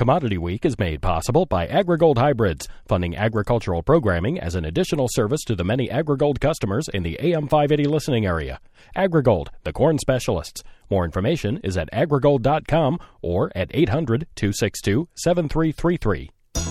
Commodity Week is made possible by AgriGold Hybrids, funding agricultural programming as an additional service to the many AgriGold customers in the AM 580 listening area. AgriGold, the corn specialists. More information is at agrigold.com or at 800-262-7333.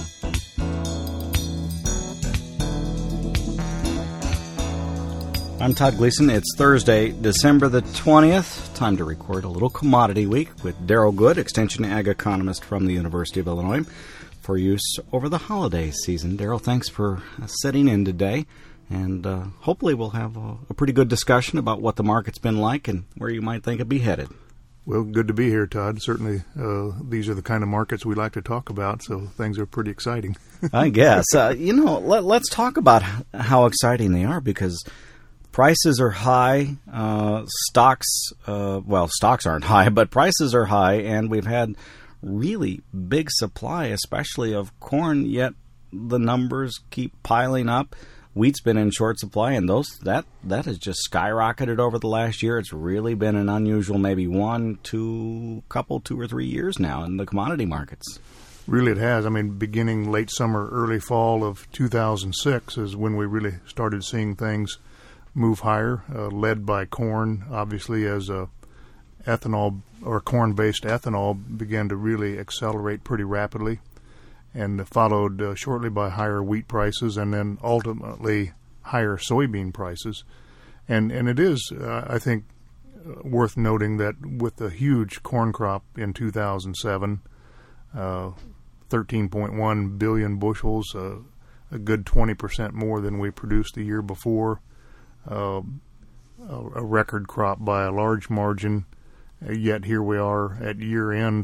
I'm Todd Gleason. It's Thursday, December the 20th. Time to record a little Commodity Week with Darrell Good, Extension Ag Economist from the University of Illinois, for use over the holiday season. Darrell, thanks for sitting in today, and hopefully we'll have a pretty good discussion about what the market's been like and where you might think it'd be headed. Well, good to be here, Todd. Certainly, these are the kind of markets we like to talk about, so things are pretty exciting. I guess. Let's talk about how exciting they are, because prices are high. Stocks aren't high, but prices are high, and we've had really big supply, especially of corn, yet the numbers keep piling up. Wheat's been in short supply, and that has just skyrocketed over the last year. It's really been an unusual maybe 2 or 3 years now in the commodity markets. Really it has. I mean, beginning late summer, early fall of 2006 is when we really started seeing things move higher, led by corn, obviously, as ethanol or corn-based ethanol began to really accelerate pretty rapidly, and followed shortly by higher wheat prices, and then ultimately higher soybean prices. And it is, I think, worth noting that with the huge corn crop in 2007, 13.1 billion bushels, a good 20% more than we produced the year before, a record crop by a large margin, yet here we are at year-end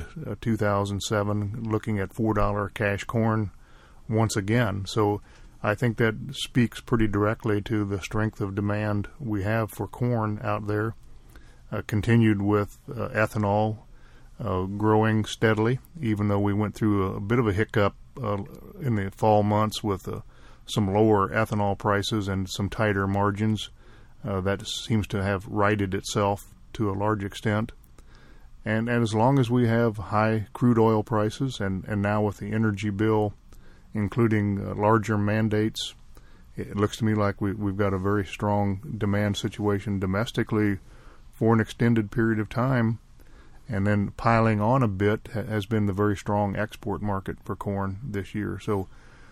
2007 looking at $4 cash corn once again. So I think that speaks pretty directly to the strength of demand we have for corn out there, continued with ethanol growing steadily, even though we went through a bit of a hiccup in the fall months with some lower ethanol prices and some tighter margins. That seems to have righted itself to a large extent. And as long as we have high crude oil prices, and now with the energy bill including larger mandates, it looks to me like we've got a very strong demand situation domestically for an extended period of time. And then piling on a bit has been the very strong export market for corn this year. So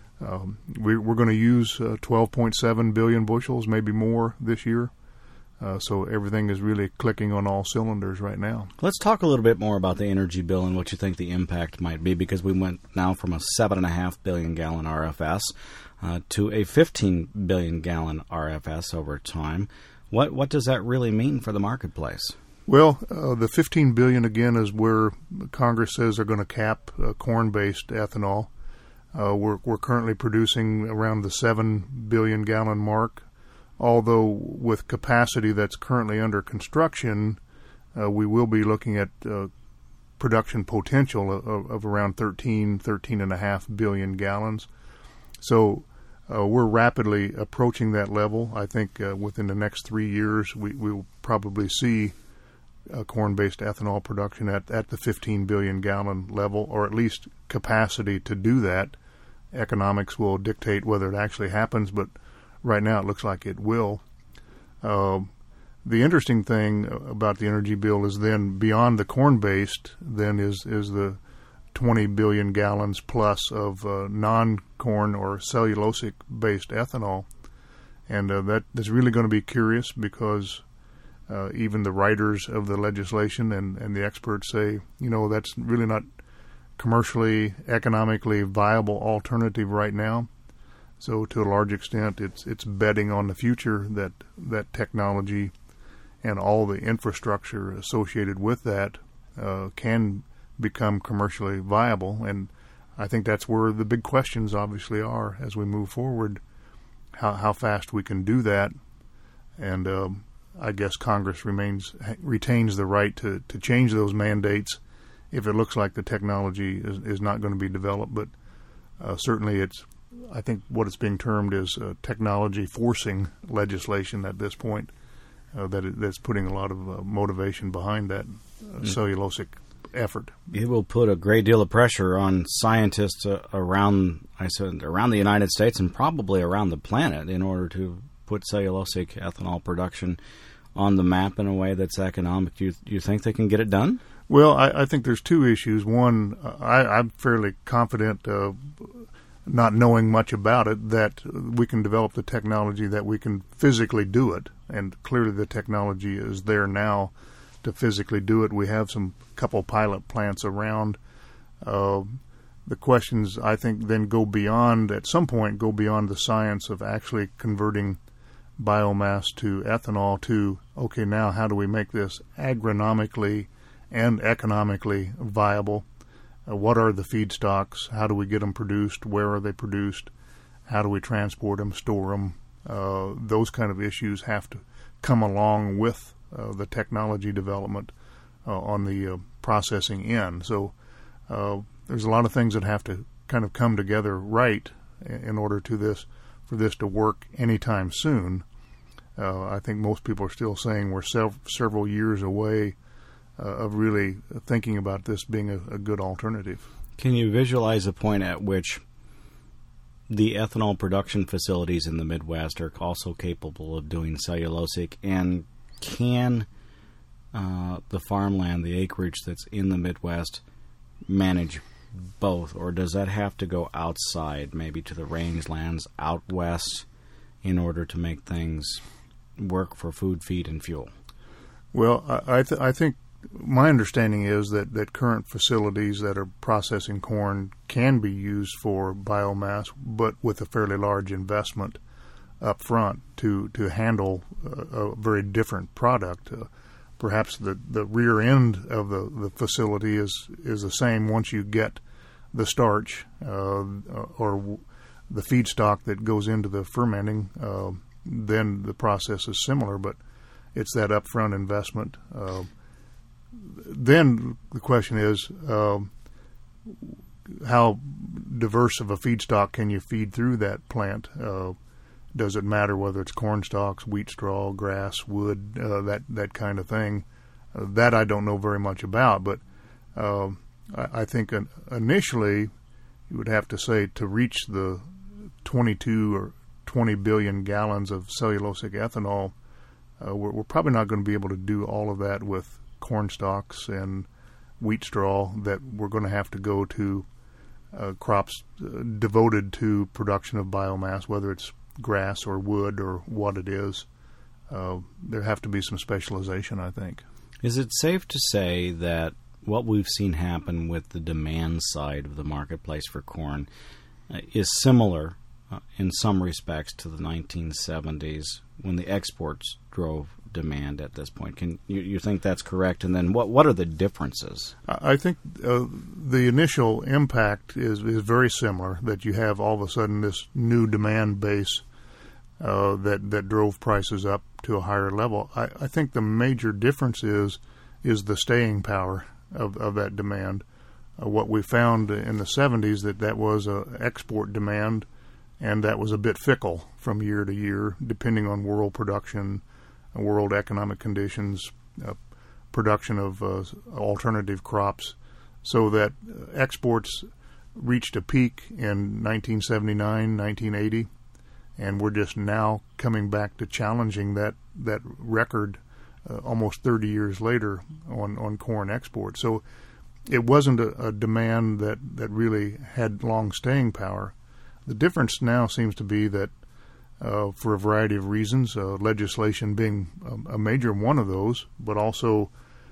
we're going to use 12.7 billion bushels, maybe more this year. So everything is really clicking on all cylinders right now. Let's talk a little bit more about the energy bill and what you think the impact might be, because we went now from a 7.5 billion gallon RFS to a 15 billion gallon RFS over time. What does that really mean for the marketplace? Well, the 15 billion again is where Congress says they're going to cap corn-based ethanol. We're currently producing around the 7 billion gallon mark, although with capacity that's currently under construction, we will be looking at production potential of around 13.5 billion gallons. So we're rapidly approaching that level. I think within the next 3 years, we'll probably see corn-based ethanol production at the 15 billion gallon level, or at least capacity to do that. Economics will dictate whether it actually happens, but right now it looks like it will. The interesting thing about the energy bill is then beyond the corn-based, then is the 20 billion gallons plus of non-corn or cellulosic-based ethanol. And that's really going to be curious, because even the writers of the legislation and the experts say, that's really not commercially, economically viable alternative right now. So to a large extent, it's betting on the future that technology and all the infrastructure associated with that can become commercially viable. And I think that's where the big questions obviously are as we move forward, how fast we can do that. And I guess Congress retains the right to change those mandates if it looks like the technology is not going to be developed. But certainly I think what it's being termed is technology forcing legislation at this point, that's putting a lot of motivation behind that cellulosic effort. It will put a great deal of pressure on scientists around the United States and probably around the planet in order to put cellulosic ethanol production on the map in a way that's economic. Do you think they can get it done? Well, I think there's two issues. One, I'm fairly confident, not knowing much about it, that we can develop the technology that we can physically do it. And clearly the technology is there now to physically do it. We have couple pilot plants around. The questions, I think, then at some point, go beyond the science of actually converting biomass to ethanol to, okay, now how do we make this agronomically and economically viable? What are the feedstocks? How do we get them produced? Where are they produced? How do we transport them, store them? Those kind of issues have to come along with the technology development on the processing end. So there's a lot of things that have to kind of come together right in order for this to work anytime soon. I think most people are still saying we're several years away of really thinking about this being a good alternative. Can you visualize a point at which the ethanol production facilities in the Midwest are also capable of doing cellulosic, and can the farmland, the acreage that's in the Midwest, manage both, or does that have to go outside, maybe to the rangelands out west, in order to make things work for food, feed, and fuel? Well, I think my understanding is that current facilities that are processing corn can be used for biomass, but with a fairly large investment up front to handle a very different product. Perhaps the rear end of the facility is the same once you get the starch or the feedstock that goes into the fermenting. Then the process is similar, but it's that upfront investment. Then the question is, how diverse of a feedstock can you feed through that plant? Does it matter whether it's corn stalks, wheat straw, grass, wood, that kind of thing? That I don't know very much about, but I think initially you would have to say to reach the 22 or 20 billion gallons of cellulosic ethanol, we're probably not going to be able to do all of that with corn stalks and wheat straw, that we're going to have to go to crops devoted to production of biomass, whether it's grass or wood or what it is. There have to be some specialization, I think. Is it safe to say that what we've seen happen with the demand side of the marketplace for corn is similar in some respects to the 1970s when the exports drove demand at this point? Can you think that's correct? And then what are the differences? I think the initial impact is very similar, that you have all of a sudden this new demand base that drove prices up to a higher level. I think the major difference is the staying power of that demand. What we found in the 70s that was an export demand, and that was a bit fickle from year to year, depending on world production, world economic conditions, production of alternative crops, so that exports reached a peak in 1979, 1980, and we're just now coming back to challenging that record almost 30 years later on corn exports. So it wasn't a demand that really had long staying power. The difference now seems to be that for a variety of reasons, legislation being a major one of those, but also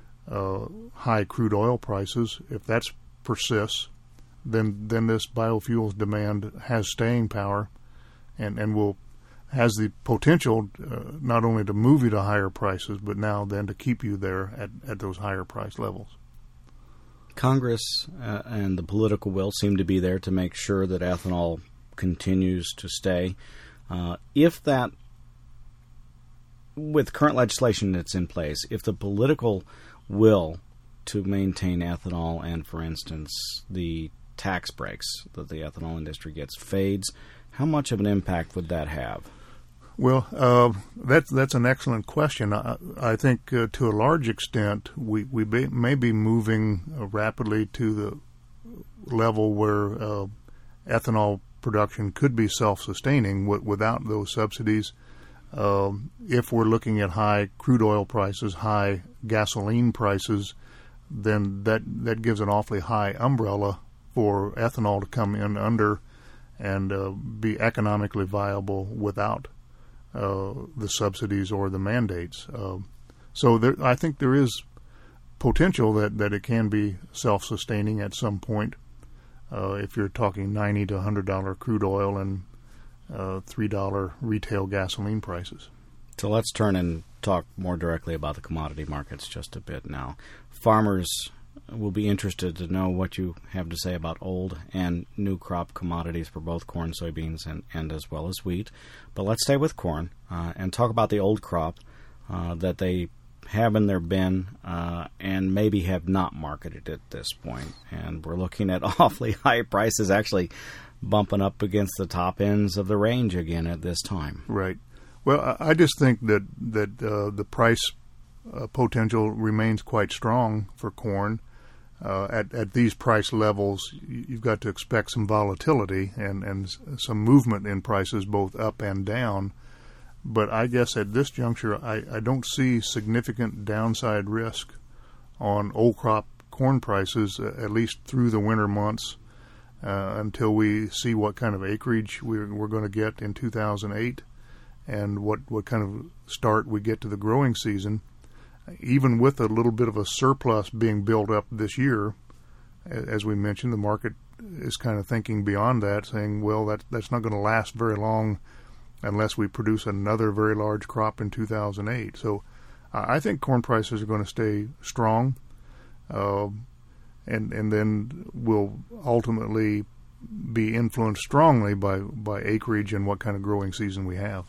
high crude oil prices. If that persists, then this biofuels demand has staying power and has the potential not only to move you to higher prices, but now then to keep you there at those higher price levels. Congress and the political will seem to be there to make sure that ethanol continues to stay. If that, with current legislation that's in place, if the political will to maintain ethanol and, for instance, the tax breaks that the ethanol industry gets fades, how much of an impact would that have? Well, that's an excellent question. I think to a large extent we may be moving rapidly to the level where ethanol production could be self-sustaining without those subsidies. If we're looking at high crude oil prices, high gasoline prices, then that gives an awfully high umbrella for ethanol to come in under and be economically viable without the subsidies or the mandates. So I think there is potential that it can be self-sustaining at some point. If you're talking $90 to $100 crude oil and $3 retail gasoline prices. So let's turn and talk more directly about the commodity markets just a bit now. Farmers will be interested to know what you have to say about old and new crop commodities for both corn, soybeans, and as well as wheat. But let's stay with corn and talk about the old crop that they have in their bin and maybe have not marketed at this point. And we're looking at awfully high prices, actually bumping up against the top ends of the range again at this time. Right. Well, I just think that the price potential remains quite strong for corn. At these price levels, you've got to expect some volatility and some movement in prices both up and down. But I guess at this juncture, I don't see significant downside risk on old crop corn prices, at least through the winter months, until we see what kind of acreage we're going to get in 2008 and what kind of start we get to the growing season. Even with a little bit of a surplus being built up this year, as we mentioned, the market is kind of thinking beyond that, saying, well, that's not going to last very long unless we produce another very large crop in 2008. So I think corn prices are going to stay strong, and then will ultimately be influenced strongly by acreage and what kind of growing season we have.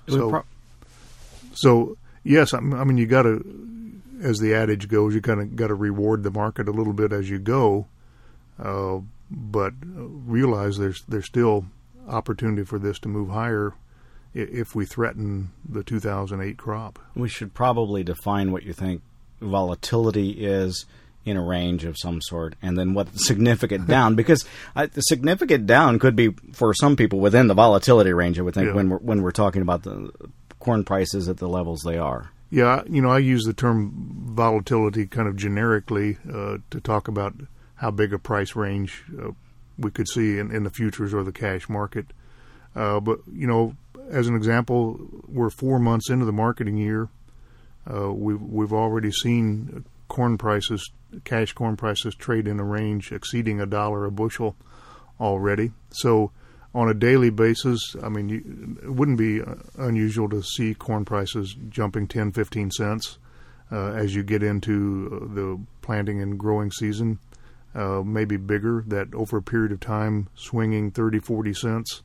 So yes, I mean you got to, as the adage goes, you kind of got to reward the market a little bit as you go, but realize there's still opportunity for this to move higher if we threaten the 2008 crop. We should probably define what you think volatility is in a range of some sort, and then what significant down, because the significant down could be for some people within the volatility range, I would think, when we're talking about the corn prices at the levels they are. Yeah, I use the term volatility kind of generically to talk about how big a price range we could see in the futures or the cash market. But, as an example, we're 4 months into the marketing year. We've already seen cash corn prices trade in a range exceeding $1 a bushel already. So on a daily basis, I mean, it wouldn't be unusual to see corn prices jumping 10, 15 cents as you get into the planting and growing season, maybe bigger, that over a period of time swinging 30, 40 cents.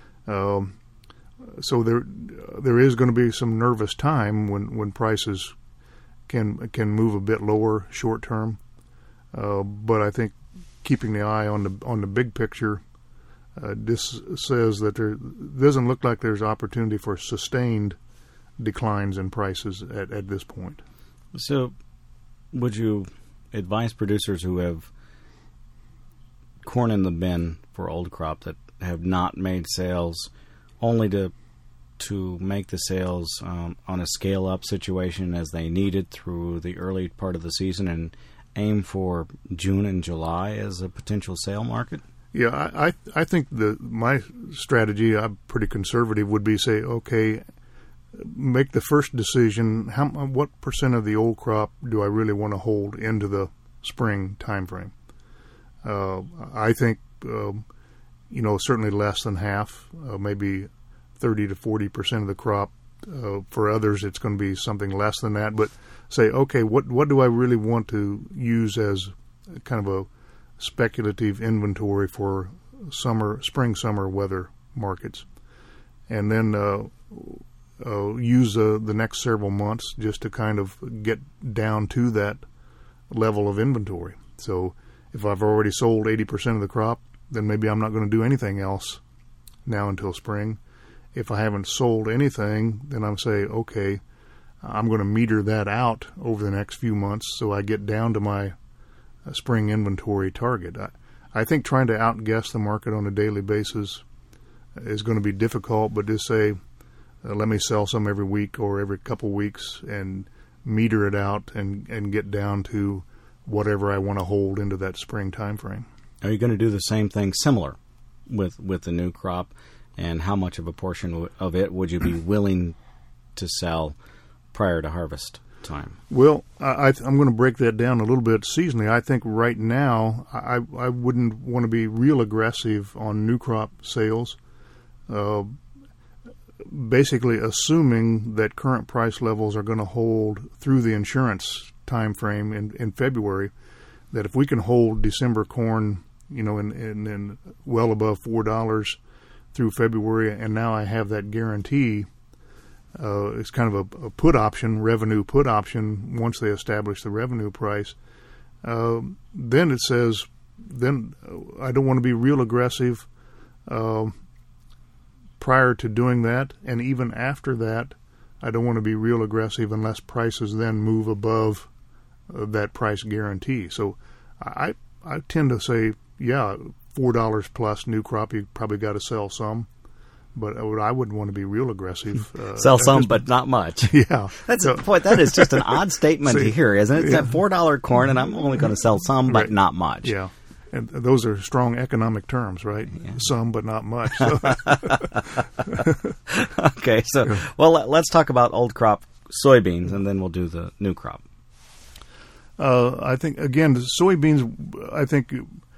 So there is going to be some nervous time when prices can move a bit lower short term. But I think keeping the eye on the big picture, this says that there doesn't look like there's opportunity for sustained declines in prices at this point. So would you advise producers who have corn in the bin for old crop that have not made sales only to make the sales on a scale-up situation as they need it through the early part of the season and aim for June and July as a potential sale market? Yeah, I think my strategy, I'm pretty conservative, would be say, okay, make the first decision, what percent of the old crop do I really want to hold into the spring time frame? I think, certainly less than half, maybe 30 to 40% of the crop. For others, it's going to be something less than that. But say, okay, what do I really want to use as kind of a speculative inventory for spring, summer weather markets? And then use the next several months just to kind of get down to that level of inventory. So if I've already sold 80% of the crop, then maybe I'm not going to do anything else now until spring. if I haven't sold anything, then I'm say, okay, I'm going to meter that out over the next few months so I get down to my spring inventory target. I think trying to outguess the market on a daily basis is going to be difficult, but just say, let me sell some every week or every couple weeks and meter it out and get down to whatever I want to hold into that spring time frame. Are you going to do the same thing similar with the new crop, and how much of a portion of it would you be willing to sell prior to harvest time? Well, I'm going to break that down a little bit seasonally. I think right now I wouldn't want to be real aggressive on new crop sales, basically assuming that current price levels are going to hold through the insurance time frame in February, that if we can hold December corn, in well above $4 through February, and now I have that guarantee. It's kind of a put option, revenue put option. Once they establish the revenue price, then it says, then I don't want to be real aggressive prior to doing that, and even after that, I don't want to be real aggressive unless prices then move above that price guarantee. So I tend to say, yeah, $4 plus new crop, you probably got to sell some. But I wouldn't want to be real aggressive. Sell some, but not much. Yeah. That is just an odd statement to hear, isn't it? It's yeah. that $4 corn, and I'm only going to sell some, but not much. Yeah. And those are strong economic terms, right? Yeah. Some, but not much. So. Okay. So, well, let's talk about old crop soybeans, and then we'll do the new crop. I think, again, the soybeans, I think...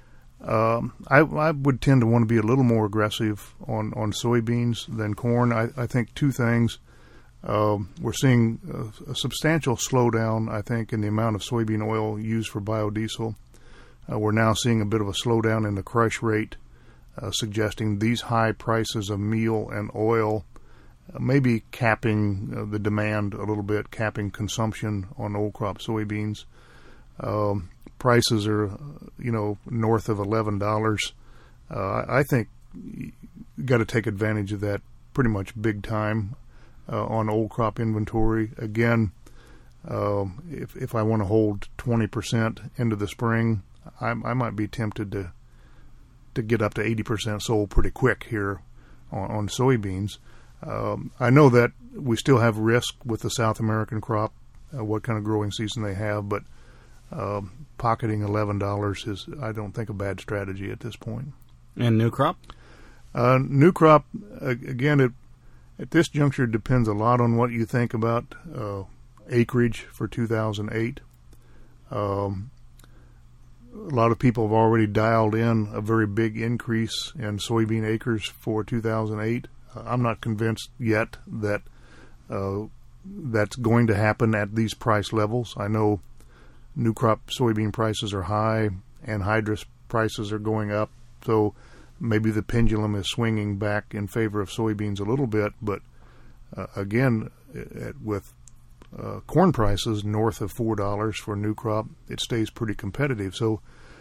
I would tend to want to be a little more aggressive on soybeans than corn. I think two things. We're seeing a substantial slowdown, I think, in the amount of soybean oil used for biodiesel. We're now seeing a bit of a slowdown in the crush rate, suggesting these high prices of meal and oil maybe capping the demand a little bit, capping consumption on old crop soybeans. Prices are, north of $11. I think you got to take advantage of that pretty much big time on old crop inventory. Again, if I want to hold 20% into the spring, I might be tempted to get up to 80% sold pretty quick here on soybeans. I know that we still have risk with the South American crop, what kind of growing season they have, but pocketing $11 is, I don't think, a bad strategy at this point. And new crop? New crop, again, at this juncture, depends a lot on what you think about acreage for 2008. A lot of people have already dialed in a very big increase in soybean acres for 2008. I'm not convinced yet that that's going to happen at these price levels. I know new crop soybean prices are high, anhydrous prices are going up, so maybe the pendulum is swinging back in favor of soybeans a little bit. But again, with corn prices north of $4 for new crop, it stays pretty competitive. So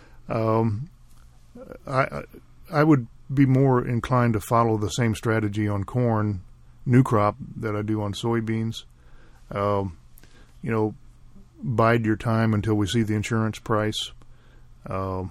I would be more inclined to follow the same strategy on corn, new crop, that I do on soybeans. Bide your time until we see the insurance price, and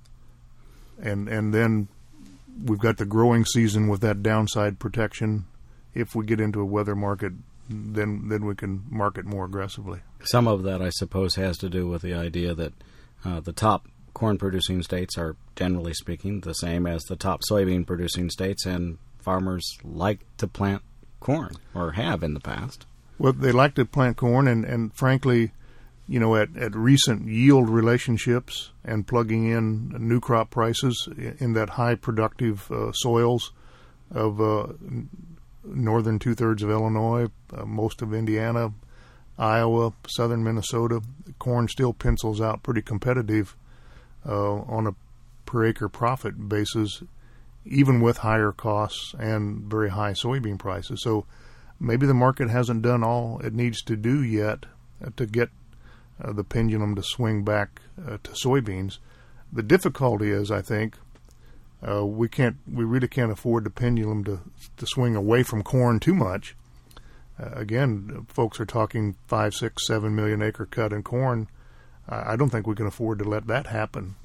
then we've got the growing season with that downside protection. If we get into a weather market, then we can market more aggressively. Some of that, I suppose, has to do with the idea that the top corn-producing states are, generally speaking, the same as the top soybean-producing states, and farmers like to plant corn, or have in the past. Well, they like to plant corn, and frankly, at recent yield relationships and plugging in new crop prices in that high productive soils of northern two-thirds of Illinois, most of Indiana, Iowa, southern Minnesota, corn still pencils out pretty competitive on a per acre profit basis, even with higher costs and very high soybean prices. So maybe the market hasn't done all it needs to do yet to get the pendulum to swing back to soybeans. The difficulty is, I think, we really can't afford the pendulum to swing away from corn too much. Again, folks are talking 5, 6, 7 million acre cut in corn. I don't think we can afford to let that happen.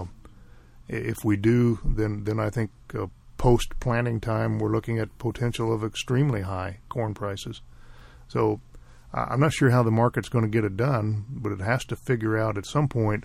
If we do, then I think post planting time we're looking at potential of extremely high corn prices. So I'm not sure how the market's going to get it done, but it has to figure out at some point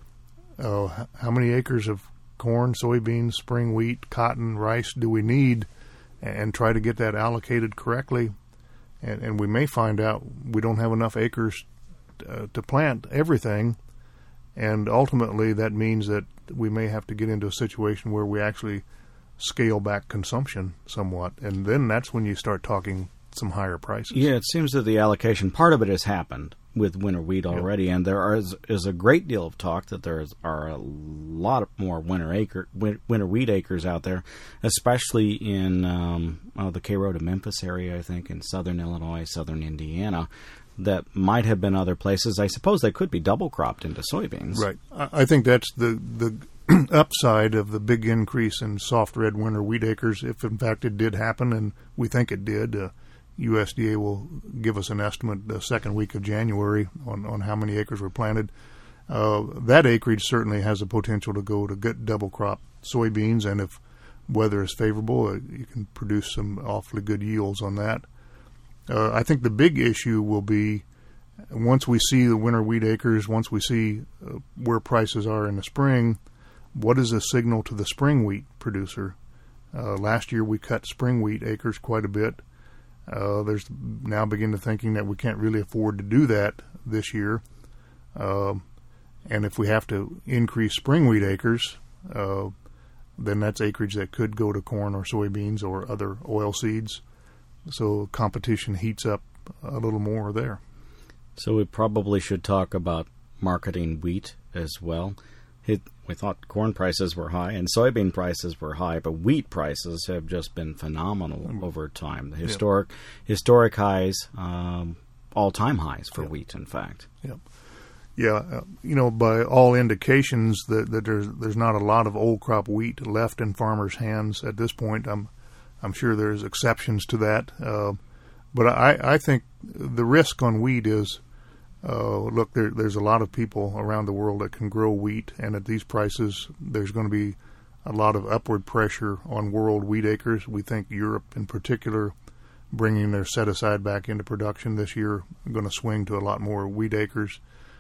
how many acres of corn, soybeans, spring wheat, cotton, rice do we need, and try to get that allocated correctly. And we may find out we don't have enough acres to plant everything, and ultimately that means that we may have to get into a situation where we actually scale back consumption somewhat, and then that's when you start talking some higher prices. Yeah, it seems that the allocation part of it has happened with winter wheat already, and there is a great deal of talk that there are a lot more winter wheat acres out there, especially in the Cairo to Memphis area, I think, in southern Illinois, southern Indiana, that might have been other places. I suppose they could be double cropped into soybeans. Right. I think that's the upside of the big increase in soft red winter wheat acres, if in fact it did happen, and we think it did. USDA will give us an estimate the second week of January on how many acres were planted. That acreage certainly has the potential to go to good double crop soybeans, and if weather is favorable, you can produce some awfully good yields on that. I think the big issue will be once we see the winter wheat acres, once we see where prices are in the spring, what is the signal to the spring wheat producer? Last year we cut spring wheat acres quite a bit. There's now begin to thinking that we can't really afford to do that this year. And if we have to increase spring wheat acres, then that's acreage that could go to corn or soybeans or other oil seeds. So competition heats up a little more there. So we probably should talk about marketing wheat as well. We thought corn prices were high and soybean prices were high, but wheat prices have just been phenomenal over time. The historic highs, all-time highs for wheat, in fact. Yep. Yeah, by all indications that there's not a lot of old crop wheat left in farmers' hands at this point. I'm sure there's exceptions to that, but I think the risk on wheat is, look, there's a lot of people around the world that can grow wheat, and at these prices, there's going to be a lot of upward pressure on world wheat acres. We think Europe, in particular, bringing their set-aside back into production this year, are going to swing to a lot more wheat acres.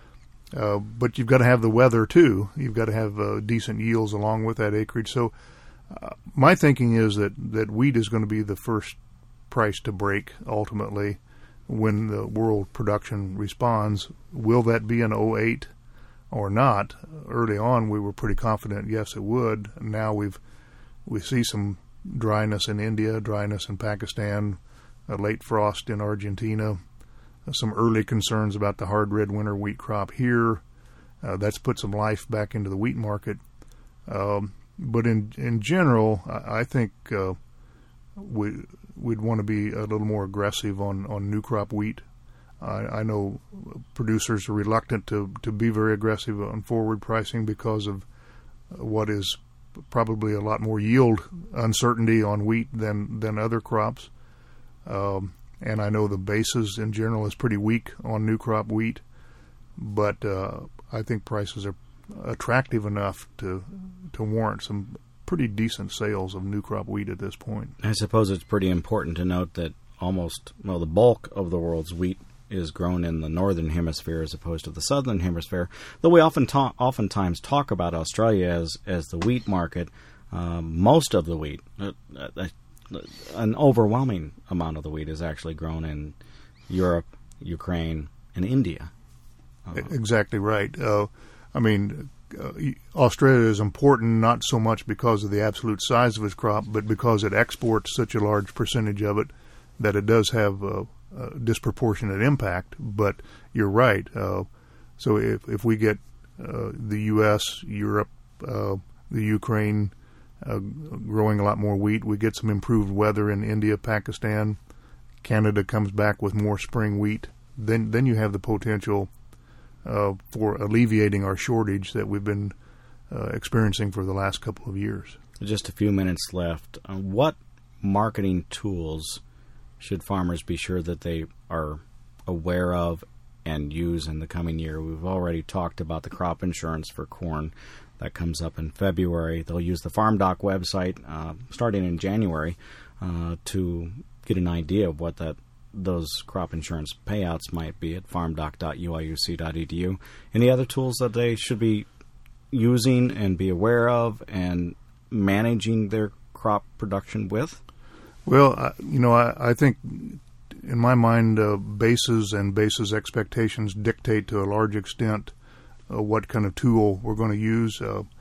But you've got to have the weather, too. You've got to have decent yields along with that acreage. So my thinking is that wheat is going to be the first price to break, ultimately, when the world production responds. Will that be an 08 or not? Early on, we were pretty confident, yes, it would. Now we see some dryness in India, dryness in Pakistan, a late frost in Argentina, some early concerns about the hard red winter wheat crop here. That's put some life back into the wheat market. But in general, I think we'd want to be a little more aggressive on new crop wheat. I know producers are reluctant to be very aggressive on forward pricing because of what is probably a lot more yield uncertainty on wheat than other crops. And I know the basis in general is pretty weak on new crop wheat, but I think prices are attractive enough to warrant some pretty decent sales of new crop wheat at this point. I suppose it's pretty important to note that the bulk of the world's wheat is grown in the northern hemisphere as opposed to the southern hemisphere. Though we oftentimes talk about Australia as the wheat market, most of the wheat, an overwhelming amount of the wheat is actually grown in Europe, Ukraine, and India. Exactly right. Australia is important not so much because of the absolute size of its crop, but because it exports such a large percentage of it that it does have a disproportionate impact. But you're right. So if we get the U.S., Europe, the Ukraine growing a lot more wheat, we get some improved weather in India, Pakistan, Canada comes back with more spring wheat, then you have the potential for alleviating our shortage that we've been experiencing for the last couple of years. just a few minutes left. What marketing tools should farmers be sure that they are aware of and use in the coming year? We've already talked about the crop insurance for corn. That comes up in February. They'll use the FarmDoc website starting in January to get an idea of what those crop insurance payouts might be at farmdoc.uiuc.edu. Any other tools that they should be using and be aware of and managing their crop production with? Well, I think in my mind, bases and basis expectations dictate to a large extent what kind of tool we're going to use.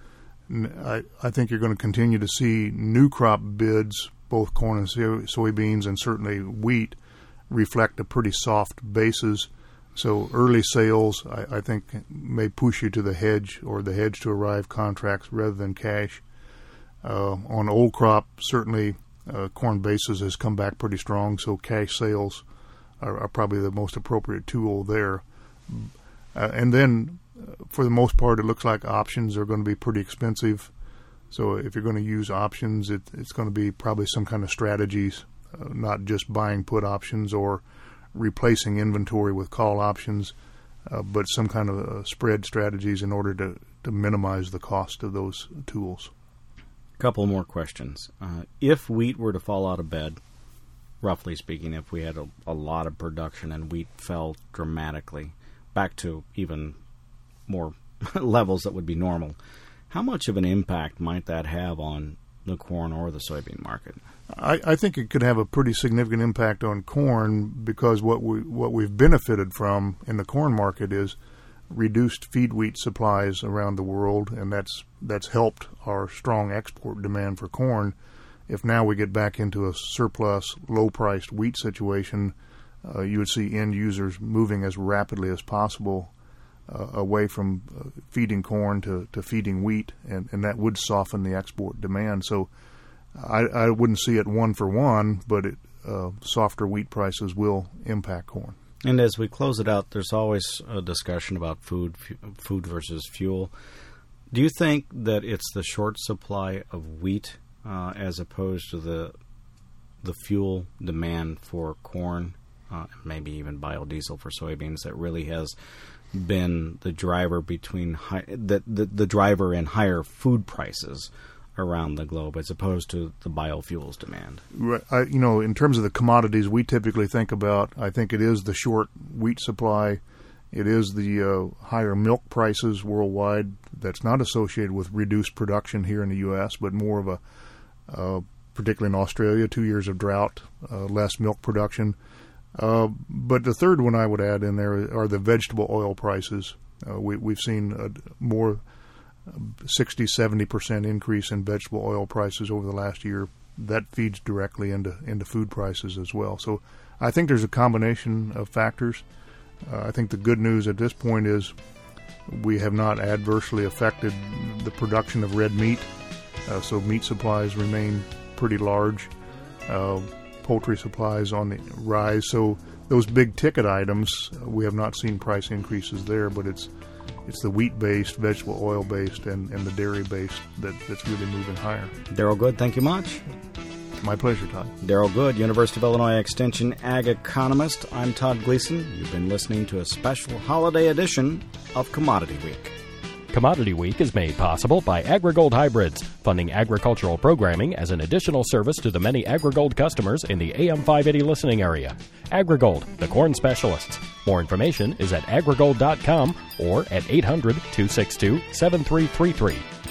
I think you're going to continue to see new crop bids, both corn and soybeans and certainly wheat, reflect a pretty soft basis. So early sales, I think, may push you to the hedge or the hedge to arrive contracts rather than cash. On old crop, certainly corn basis has come back pretty strong, so cash sales are probably the most appropriate tool there. And then, for the most part, it looks like options are going to be pretty expensive. So if you're going to use options, it's going to be probably some kind of strategies, not just buying put options or replacing inventory with call options, but some kind of spread strategies in order to minimize the cost of those tools. Couple more questions. If wheat were to fall out of bed, roughly speaking, if we had a lot of production and wheat fell dramatically back to even more levels that would be normal, how much of an impact might that have on the corn or the soybean market? I think it could have a pretty significant impact on corn because what we've benefited from in the corn market is reduced feed wheat supplies around the world, and that's helped our strong export demand for corn. If now we get back into a surplus, low-priced wheat situation, you would see end users moving as rapidly as possible away from feeding corn to feeding wheat, and that would soften the export demand. So I wouldn't see it one for one, but softer wheat prices will impact corn. And as we close it out, there's always a discussion about food versus fuel. Do you think that it's the short supply of wheat as opposed to the fuel demand for corn, maybe even biodiesel for soybeans, that really has been the driver between the driver in higher food prices around the globe, as opposed to the biofuels demand? Right. In terms of the commodities we typically think about, I think it is the short wheat supply. It is the higher milk prices worldwide. That's not associated with reduced production here in the U.S., but more of a, particularly in Australia, 2 years of drought, less milk production. But the third one I would add in there are the vegetable oil prices. We've seen a more 60-70% increase in vegetable oil prices over the last year. That feeds directly into food prices as well. So I think there's a combination of factors. I think the good news at this point is we have not adversely affected the production of red meat. So meat supplies remain pretty large. Poultry supplies on the rise. So those big ticket items, we have not seen price increases there, but it's the wheat-based, vegetable oil-based, and the dairy-based that's really moving higher. Darrell Good, thank you much. My pleasure, Todd. Darrell Good, University of Illinois Extension ag economist. I'm Todd Gleason. You've been listening to a special holiday edition of Commodity Week. Commodity Week is made possible by AgriGold Hybrids, funding agricultural programming as an additional service to the many AgriGold customers in the AM 580 listening area. AgriGold, the corn specialists. More information is at agrigold.com or at 800-262-7333.